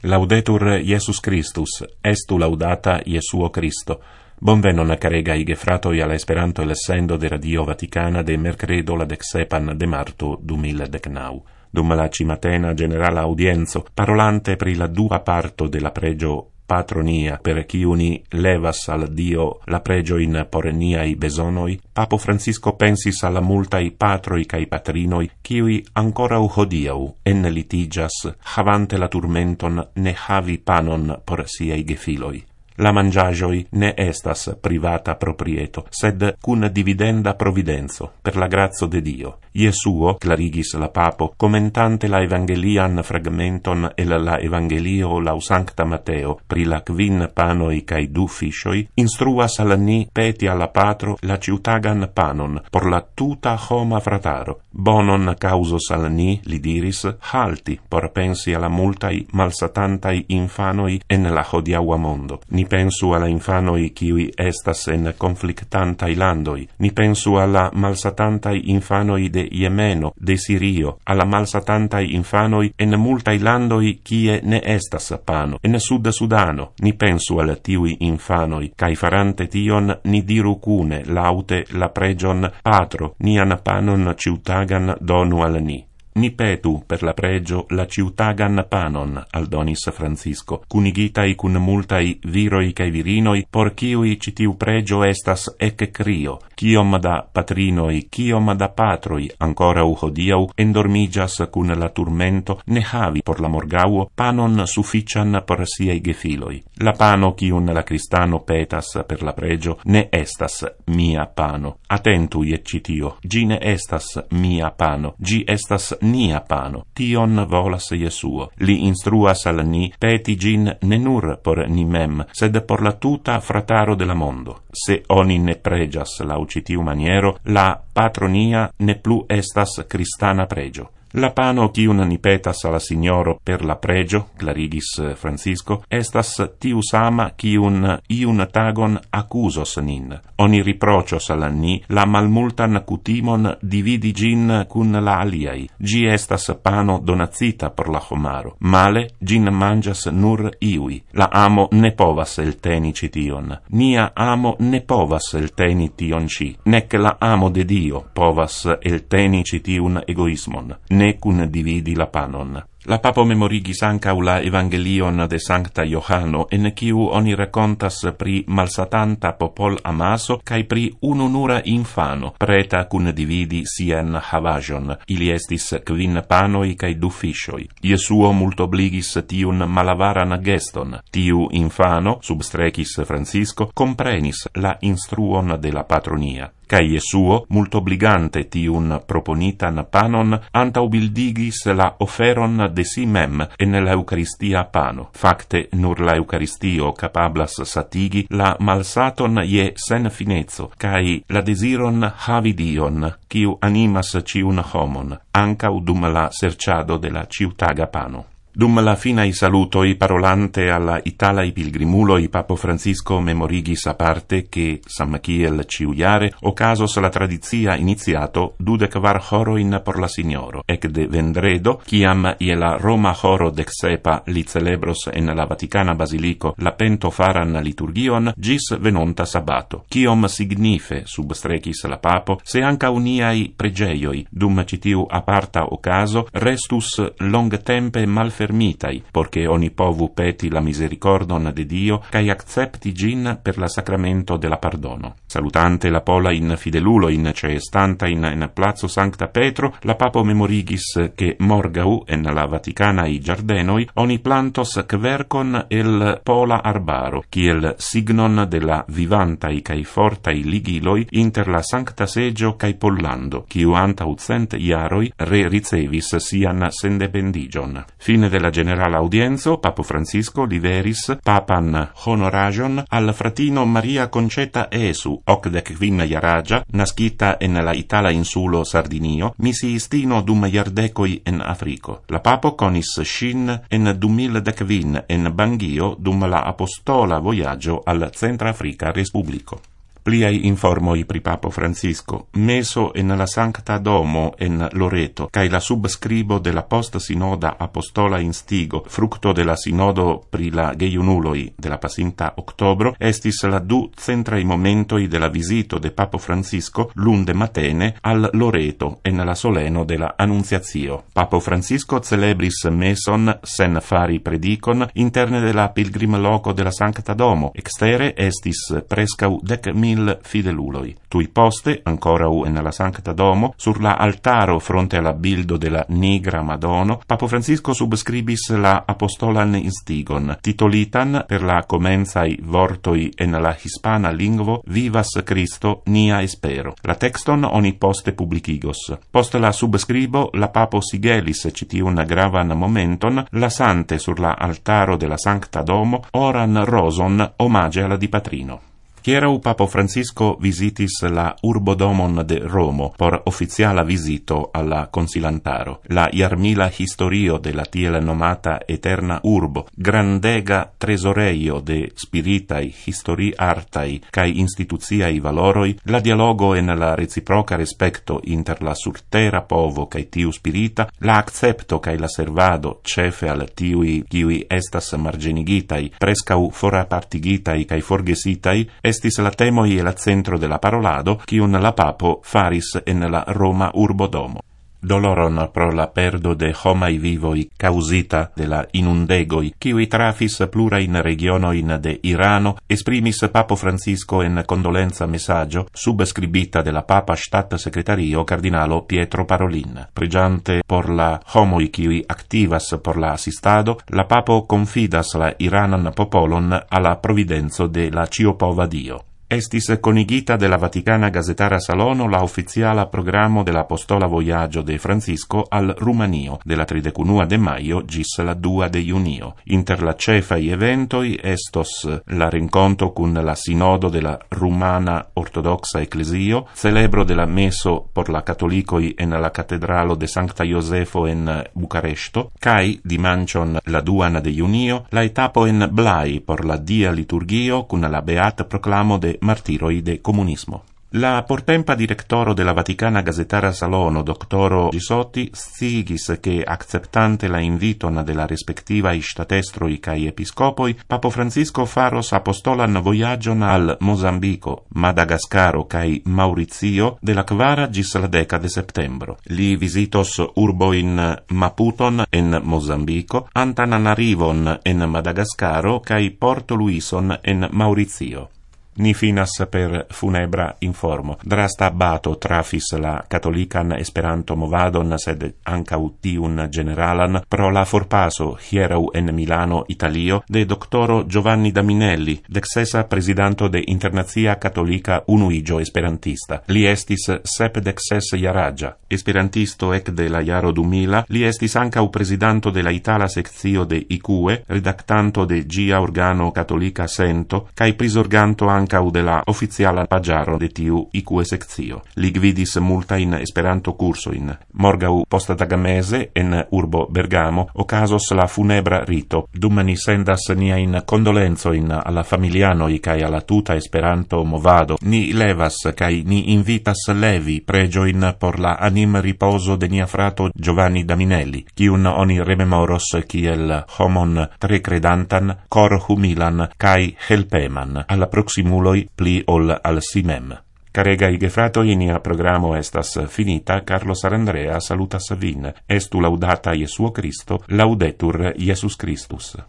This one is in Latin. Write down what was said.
Laudetur Iesus Christus, estu laudata Iesuo Cristo. Bonvenon caregai gefratoi alla Esperanto l'essendo de Radio Vaticana de mercredo la dexepan de marto 2019. Dum la cimatena generala audienzo, parolante pri la dua parto de la pregio patronia, per chiuni levas al Dio la pregio in poreniai besonoi, Papo Francisco pensis alla multai patroi cae patrinoi, kiui ancora hodiau en litigias, havante la turmenton ne havi panon por siei gefiloi. La mangiagioi ne estas privata proprieto, sed cun dividenda providenzo, per la grazia de Dio. Iesuo, clarigis la papo, commentante la evangelian fragmenton el la evangelio lau Sancta Mateo, pri la quin panoi cae 2 fiscioi, instruas al ni peti alla patro la ciutagan panon, por la tuta homa frataro. Bonon causos al ni, li diris, halti, por pensi alla multai malsatantai infanoi en la hodiaua mondo. Ni pensu alla infanoi kiui estas en conflictantai landoi, ni pensu alla malsatantai infanoi de Yemeno, de Sirio, alla malsatantai infanoi en multai landoi kie ne estas pano, en Sud-Sudano, ni pensu al tiui infanoi, cae farante tion ni diru cune laute la pregion patro, nian panon ciutagan donu al ni. Ni petu per la pregio la ciutagan panon, aldonis Francisco, cunigitai cun multai viroi cae virinoi, por ciui citiu pregio estas ec crio, ciom da patrinoi, ciom da patroi, ancora hodiau, endormigas cun la turmento, ne havi por la morgauo panon suffician por siei gefiloi. La pano cium la cristano petas per la pregio ne estas mia pano. Attentui eccitio, gi ne estas mia pano, gi estas nia pano. Tion volas Iesuo. Li instruas al ni peti gin ne nur por ni mem, sed por la tuta frataro de la mondo. Se oni ne pregias lau citiu maniero, la patronia ne plu estas cristana pregio. La pano cium ni petas alla Signoro per la pregio, clarigis Francisco, estas tiu sama cium iun tagon accusos nin. Oni riprocios alla ni la malmultan cutimon dividi gin cun la aliai. Gi estas pano donacita por la homaro. Male, gin mangias nur iui. La amo ne povas elteni cition. Nia amo ne povas elteni tion ci. Nec la amo de Dio povas elteni citiun egoismon. Ne cun dividi la panon. La papo memorigis ancau la evangelion de Sancta Johano, en ciu oni racontas pri malsatanta popol amaso, cae pri ununura infano, preta cun dividi sian havajon. Ili estis 5 panoi cae 2 fiscioi. Iesuo multobligis tiun malavaran geston. Tiu infano, substrecis Francisco, comprenis la instruon de la patronia. Cae Iesuo, multobligante tiun proponitan panon, antaubildigis la oferon de si mem en la Eucaristia pano. Facte, nur la Eucaristio capablas satigi la malsaton je sen finezzo, cae la desiron havi Dion, quiu animas ciun homon, ancau dum la serciado de la ciutaga pano. Dum la finai salutoi parolante alla Italai pilgrimuloi, Papo Francisco memorigis aparte che, sam kiel ciujare, ocasos la tradizia iniziato 24 horoin por la Signoro, ec de vendredo, ciam ie la Roma horo dexepa li celebros en la Vaticana Basilico la pentofaran liturgion, gis venonta sabato. Ciom signife, substrecis la Papo, se anca uniai pregeioi, dum citiu aparta ocaso, restus long tempe malfermitai, porche oni povu peti la misericordon de Dio, cae accepti gin per la sacramento de la pardono. Salutante la pola in fidelulo in ceestanta in Plazo Sancta Petro, la Papo memorigis che morgau en la Vaticanai giardenoi oni plantos quercon el pola arbaro, kiel signon de la vivantai cae fortai ligiloi inter la Sancta Segio cae Pollando, quiu antau 100 iaroi ricevis sian sendependigion. Fine de la generala audienzo, Papo Francisco liveris papan honoragion al fratino Maria Concetta Esu, 85 iaragia, nascita en la Itala insulo Sardinio, misiistino dum iardecoi en Africo. La Papo conis shin en 2015 en Bangio dum la apostola voyaggio al Centrafrica Respublico. Pliai informoi pri Papo Francisco, meso en la Sancta Domo en Loreto, cae la subscribo de la post-sinoda apostola instigo, fructo de la sinodo pri la geiunuloi de la pasinta octobro, estis la 2 centrai momentoi de la visito de Papo Francisco lunde matene al Loreto en la soleno de la Annunziatio. Papo Francisco celebris meson sen fari predicon interne de la pilgrim loco de la Sancta Domo, extere estis prescau 10.000 fideluloi. Tui poste, ancorau en la Sancta Domo, sur la altaro fronte alla bildo de la Nigra Madono, Papo Francisco subscribis la apostolan instigon, titolitan per la comenzai vortoi en la hispana lingvo Vivas Cristo nia espero. La texton oni poste publicigos. Post la subscribo, la Papo sigelis citiun gravan momenton, lasante sur la altaro de la Sancta Domo oran roson omage alla Dipatrino. Hierau Papo Francisco visitis la urbodomon de Romo por oficiala visito alla consilantaro. La jarmila historio de la tiel nomata eterna urbo, grandega tresoreio de spiritai, histori artai, cae instituciai valoroi, la dialogo en la reciproca respecto inter la surtera povo cae tiu spirita, la accepto cae la servado cefe al tiui kiui estas margenigitai, prescau forapartigitai cae forgesitai, estis la temoi e la centro de la parolado, cium la Papo faris en la Roma urbodomo. Doloron pro la perdo de homai vivoi causita de la inundegoi, ciui trafis plurain regionoin de Irano, esprimis Papo Francisco en condolenza messaggio, subscribita de la Papa Stat Secretario Cardinalo Pietro Parolin. Pregiante por la homoi ciui activas por la assistado, la Papo confidas la Iranan popolon alla providenzo de la ciopova Dio. Estis conigita de la Vaticana Gazetara Salono la ufficiala programo de la Apostola Voyaggio de Francisco al Rumanio, de la 31 de maio gis la 2 de junio. Inter la cefai eventoi estos la renconto cun la sinodo de la Rumana Ortodoxa Ecclesio, celebro de la meso por la catolicoi en la Catedralo de Sancta Josefo en Bucaresto, cae dimancion la 2 de junio la etapo en Blai por la dia liturgio cun la beat proclamo de martiroi de comunismo. La portempa directoro de la Vaticana Gazetara Salono, doctoro Gisotti, sciigis che, acceptante la inviton de la respectiva statestro cae episcopoi, Papo Francisco faros apostolan voyagion al Mozambico, Madagascaro cae Maurizio de la 4 gis la 10 de septembro. Li visitos urboin Maputon en Mozambico, Antananarivon en Madagascaro cae Porto Luison en Maurizio. Ni finas per funebra informo. Drasta abbato trafis la catolican esperanto movadon, sed ancau tiun generalan, pro la forpaso hierau en Milano, Italio, de doctoro Giovanni Daminelli, dexesa presidanto de Internazia Catolica Unuigio Esperantista. Li estis 76 jaragia. Esperantisto ec de la jaro 2000, li estis ancau presidanto de la Itala sectio de ICUE, redactanto de gia organo Catolica Sento, cae prisorganto ancau de la oficiala pagiaro de tiu ICUE sectio. Li gvidis multain esperanto cursoin. Morgau postatagamese en urbo Bergamo ocasos la funebra rito. Dum ni sendas niain condolenzoin alla familianoi cae alla tuta esperanto movado, ni levas cae ni invitas levi pregioin por la anim riposo de nia frato Giovanni Daminelli, ciun oni rememoros kiel homon tre credantan, cor humilan cae helpeman, alla proximuloi pli ol al si mem. Caregai gefratoi, nia programo estas finita. Carlos Arandrea salutas vin. Estu laudata Jesuo Cristo, laudetur Jesus Christus.